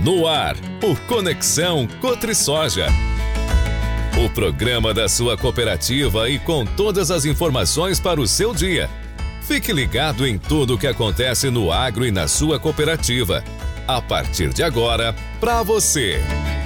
No ar, o Conexão Cotrisoja. O programa da sua cooperativa e com todas as informações para o seu dia. Fique ligado em tudo o que acontece no agro e na sua cooperativa. A partir de agora, para você.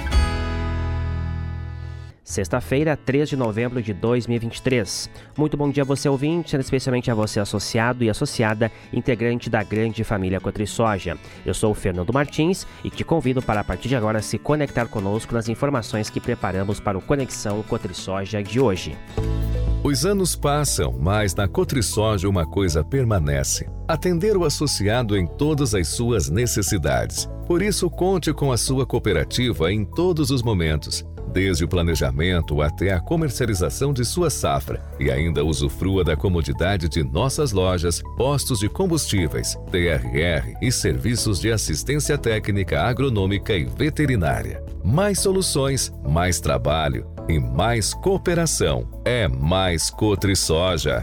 Sexta-feira, 3 de novembro de 2023. Muito bom dia a você, ouvinte, especialmente a você, associado e associada, integrante da grande família Cotrisoja. Eu sou o Fernando Martins e te convido para, a partir de agora, se conectar conosco nas informações que preparamos para o Conexão Cotrisoja de hoje. Os anos passam, mas na Cotrisoja uma coisa permanece: atender o associado em todas as suas necessidades. Por isso, conte com a sua cooperativa em todos os momentos, desde o planejamento até a comercialização de sua safra, e ainda usufrua da comodidade de nossas lojas, postos de combustíveis, TRR e serviços de assistência técnica agronômica e veterinária. Mais soluções, mais trabalho e mais cooperação. É mais Cotrisoja.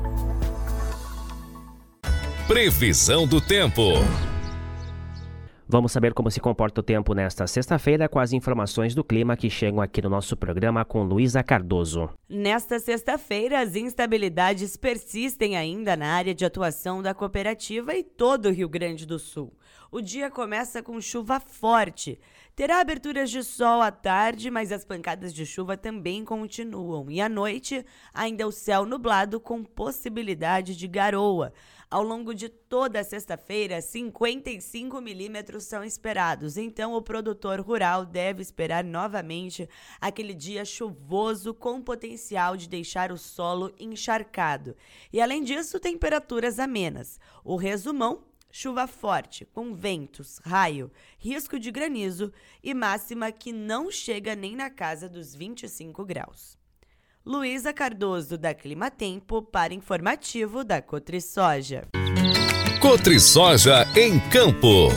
Previsão do tempo. Vamos saber como se comporta o tempo nesta sexta-feira com as informações do clima que chegam aqui no nosso programa com Luísa Cardoso. Nesta sexta-feira, as instabilidades persistem ainda na área de atuação da cooperativa e todo o Rio Grande do Sul. O dia começa com chuva forte. Terá aberturas de sol à tarde, mas as pancadas de chuva também continuam. E à noite, ainda o céu nublado com possibilidade de garoa. Ao longo de toda a sexta-feira, 55 milímetros são esperados. Então, o produtor rural deve esperar novamente aquele dia chuvoso com potencial de deixar o solo encharcado. E, além disso, temperaturas amenas. O resumão: chuva forte, com ventos, raio, risco de granizo e máxima que não chega nem na casa dos 25 graus. Luísa Cardoso, da Climatempo, para informativo da Cotrisoja. Cotrisoja em Campo.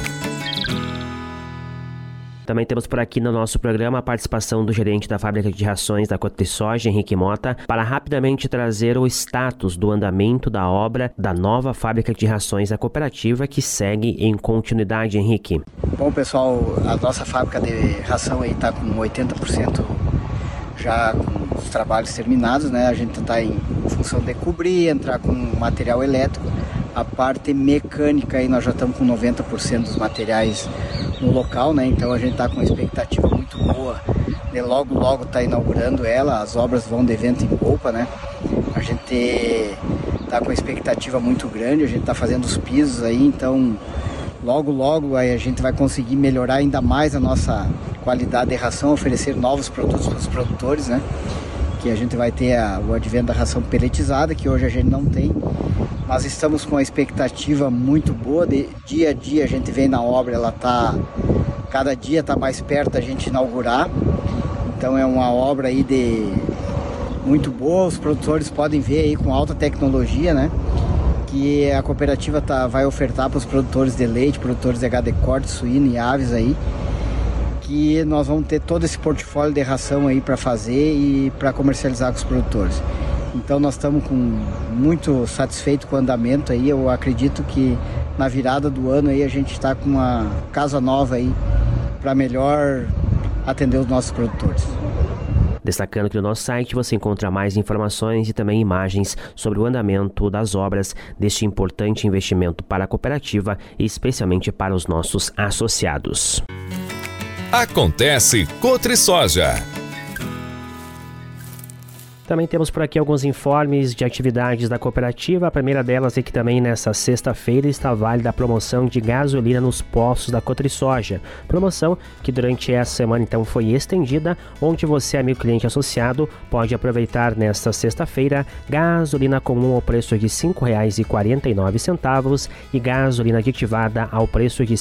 Também temos por aqui no nosso programa a participação do gerente da fábrica de rações da Cotrisoja, Henrique Mota, para rapidamente trazer o status do andamento da obra da nova fábrica de rações da cooperativa que segue em continuidade, Henrique. Bom, pessoal, a nossa fábrica de ração aí está com 80% já com os trabalhos terminados, né? A gente está em função de cobrir, entrar com material elétrico. A parte mecânica aí nós já estamos com 90% dos materiais no local, né? Então a gente está com uma expectativa muito boa de logo tá inaugurando ela. As obras vão de vento em polpa, né? A gente está com uma expectativa muito grande, a gente está fazendo os pisos aí, então logo aí a gente vai conseguir melhorar ainda mais a nossa qualidade de ração, oferecer novos produtos para os produtores, né? Que a gente vai ter o advento da ração peletizada, que hoje a gente não tem, mas estamos com uma expectativa muito boa. De dia a dia a gente vem na obra, ela cada dia está mais perto da gente inaugurar, então é uma obra aí muito boa. Os produtores podem ver aí com alta tecnologia, né? Que a cooperativa vai ofertar para os produtores de leite, produtores de gado de corte, suíno e aves aí, que nós vamos ter todo esse portfólio de ração aí para fazer e para comercializar com os produtores. Então nós estamos muito satisfeitos com o andamento aí. Eu acredito que na virada do ano aí a gente está com uma casa nova aí para melhor atender os nossos produtores. Destacando que no nosso site você encontra mais informações e também imagens sobre o andamento das obras deste importante investimento para a cooperativa e especialmente para os nossos associados. Acontece Cotrisoja. Também temos por aqui alguns informes de atividades da cooperativa. A primeira delas é que também nessa sexta-feira está válida a promoção de gasolina nos postos da Cotrisoja. Promoção que durante essa semana então foi estendida, onde você, amigo cliente associado, pode aproveitar nesta sexta-feira gasolina comum ao preço de R$ 5,49 e gasolina aditivada ao preço de R$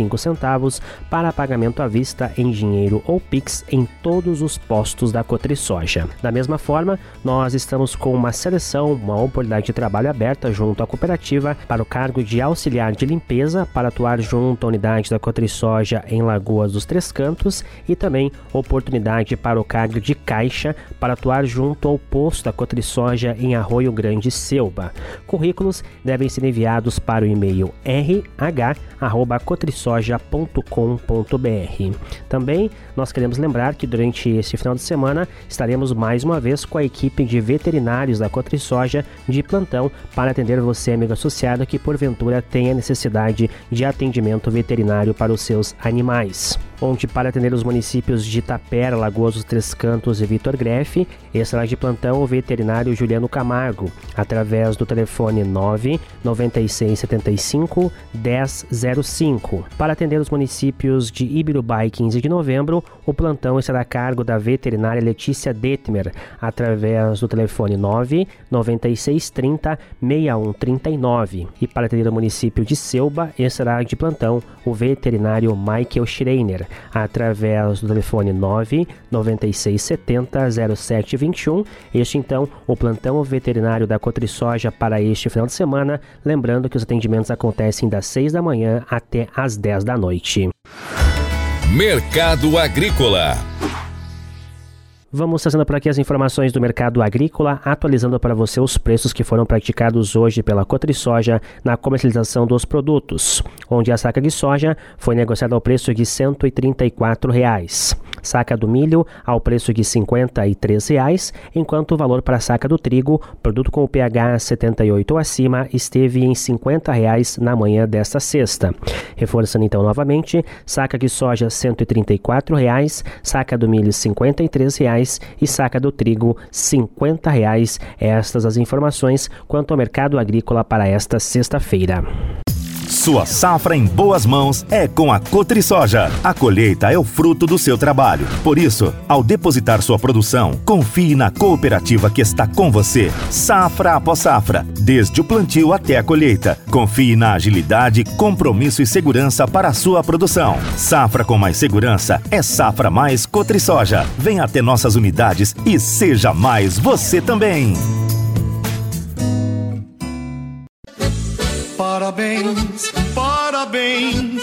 5,65 para pagamento à vista em dinheiro ou Pix em todos os postos da Cotrisoja. Cotrisoja. Da mesma forma, nós estamos com uma seleção, uma oportunidade de trabalho aberta junto à cooperativa para o cargo de auxiliar de limpeza para atuar junto à unidade da Cotrisoja em Lagoas dos Três Cantos e também oportunidade para o cargo de caixa para atuar junto ao posto da Cotrisoja em Arroio Grande, Selba. Currículos devem ser enviados para o e-mail rh@cotrisoja.com.br. Também nós queremos lembrar que durante este final de semana estaremos mais uma vez com a equipe de veterinários da Cotrisoja de plantão para atender você, amigo associado, que porventura tenha necessidade de atendimento veterinário para os seus animais. Onde para atender os municípios de Itapera, Lagoas dos Três Cantos e Vitor Grefe, estará de plantão o veterinário Juliano Camargo, através do telefone 99675 1005. Para atender os municípios de Ibirubá e 15 de novembro, o plantão estará a cargo da veterinária Letícia Detmer, através do telefone 99630 6139. E para atender o município de Selba, estará de plantão o veterinário Michael Schreiner, através do telefone 99670 0721. Este então o plantão veterinário da Cotrisoja para este final de semana, lembrando que os atendimentos acontecem das 6 da manhã até às 10 da noite. Mercado Agrícola. Vamos trazendo por aqui as informações do mercado agrícola, atualizando para você os preços que foram praticados hoje pela Cotrisoja na comercialização dos produtos, onde a saca de soja foi negociada ao preço de R$ 134,00. Saca do milho ao preço de R$ 53,00, enquanto o valor para a saca do trigo, produto com o pH 78 ou acima, esteve em R$ 50,00 na manhã desta sexta. Reforçando então novamente, saca de soja R$ 134,00, saca do milho R$ 53,00 e saca do trigo R$ 50,00. Estas as informações quanto ao mercado agrícola para esta sexta-feira. Sua safra em boas mãos é com a Cotrisoja. A colheita é o fruto do seu trabalho. Por isso, ao depositar sua produção, confie na cooperativa que está com você, safra após safra, desde o plantio até a colheita. Confie na agilidade, compromisso e segurança para a sua produção. Safra com mais segurança é safra mais Cotrisoja. Venha até nossas unidades e seja mais você também. Parabéns, parabéns,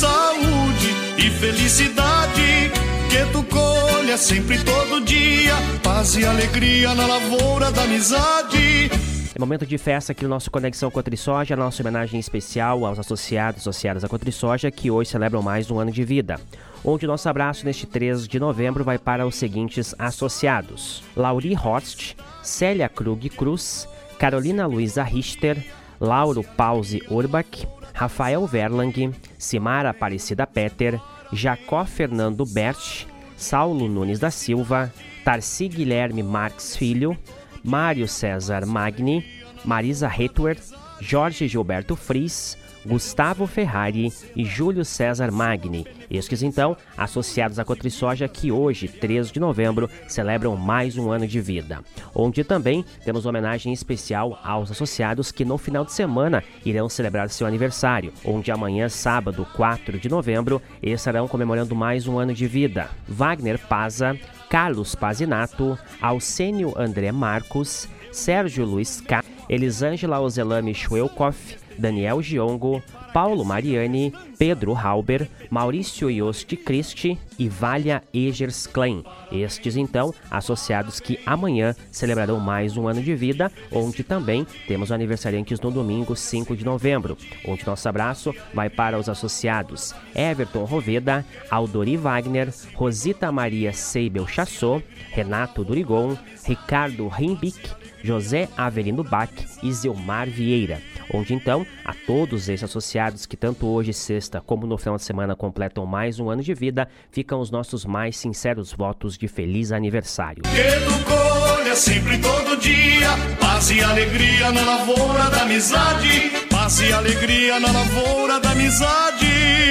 saúde e felicidade, que tu colha sempre todo dia, paz e alegria na lavoura da amizade. É momento de festa aqui no nosso Conexão Cotrisoja, nossa homenagem especial aos associados à Cotrisoja que hoje celebram mais um ano de vida. Onde o nosso abraço neste 3 de novembro vai para os seguintes associados: Lauri Horst, Célia Krug Cruz, Carolina Luiza Richter, Lauro Pause Urbach, Rafael Verlang, Simara Aparecida Peter, Jacó Fernando Bert, Saulo Nunes da Silva, Tarci Guilherme Marques Filho, Mário César Magni, Marisa Hetwer, Jorge Gilberto Fris, Gustavo Ferrari e Júlio César Magni. Estes então, associados à Cotrisoja que hoje, 3 de novembro, celebram mais um ano de vida. Onde também temos homenagem especial aos associados que no final de semana irão celebrar seu aniversário. Onde amanhã, sábado, 4 de novembro, estarão comemorando mais um ano de vida. Wagner Paza, Carlos Pazinato, Alcênio André Marcos, Sérgio Luiz K, Elisângela Ozelame Schwelkoff, Daniel Giongo, Paulo Mariani, Pedro Halber, Maurício Yost Christi e Valia Egers Klein. Estes, então, associados que amanhã celebrarão mais um ano de vida, onde também temos aniversariantes no domingo, 5 de novembro, onde nosso abraço vai para os associados Everton Roveda, Aldori Wagner, Rosita Maria Seibel Chassot, Renato Durigon, Ricardo Rimbic, José Avelino Bach e Zilmar Vieira. Onde então, a todos esses associados que tanto hoje, sexta, como no final de semana completam mais um ano de vida, ficam os nossos mais sinceros votos de feliz aniversário. Que tu colha sempre todo dia, paz e alegria na lavoura da amizade, paz e alegria na lavoura da amizade.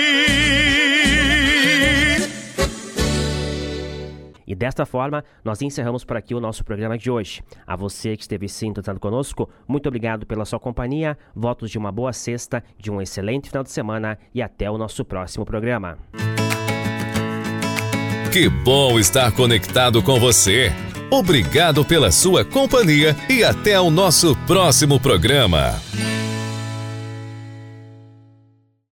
E desta forma, nós encerramos por aqui o nosso programa de hoje. A você que esteve sintonizado conosco, muito obrigado pela sua companhia, votos de uma boa sexta, de um excelente final de semana e até o nosso próximo programa. Que bom estar conectado com você. Obrigado pela sua companhia e até o nosso próximo programa.